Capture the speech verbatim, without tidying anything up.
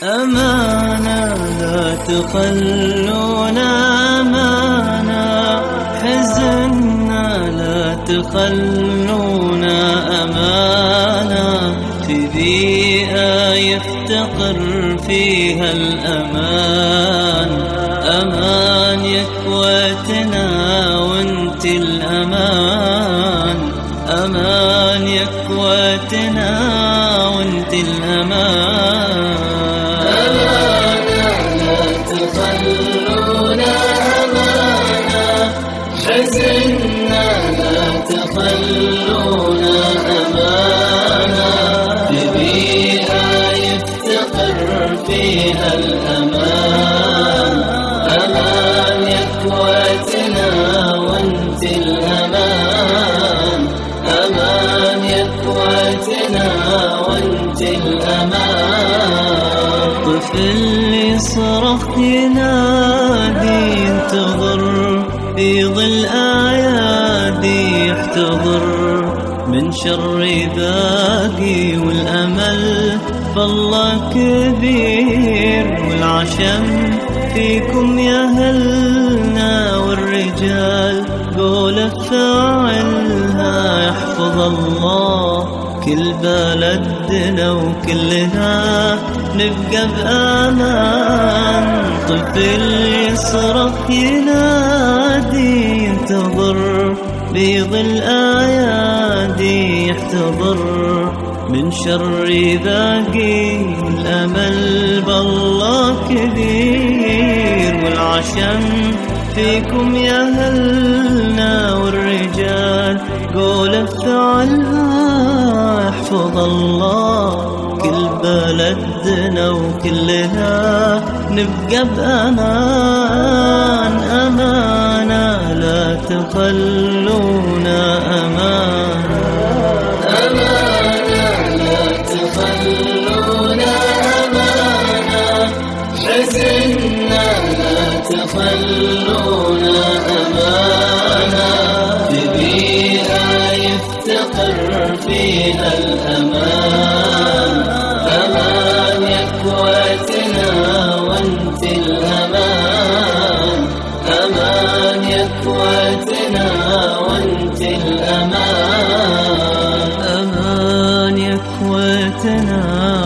أمانة لا تخلونا، أمانة حزننا لا تخلونا، أمانة في بيئة يفتقر فيها الأمان. أمان يا كويتنا وانت الأمان، أمان يا كويتنا وانت الأمان. حزننا لا تخلونا، أمانة ببيئة يفتقر فيها الأمان. أمان يا كويتنا وانت الأمان، أمان يا كويتنا وانت الأمان. طفل يصرخ ينادي ينتظر في ظل أعيادي، يحتضر من شر باقي، والأمل بالله كبير، والعشم فيكم يا أهلنا، والرجال قول فاعلها يحفظ الله كل بلدنا، وكلنا نبقى بأمان. طفل يصرخ ينادي ينتظر بظل أعيادي، يحتضر من شر باقي، الأمل بالله كبير، والعشم فيكم يا أهلنا، والرجال قول فعلها يحفظ الله كل بلدنا، وكلنا نبقى بأمان. أمانة لا تخلونا، أمانة أمانة لا تخلونا، أمانة حزننا لا تخلونا، أمانة ببيئة يفتقر فيها الأمان. أمان يا كويتنا وانت الأمان، أمان يا كويتنا وانت الأمان. أمان يا كويتنا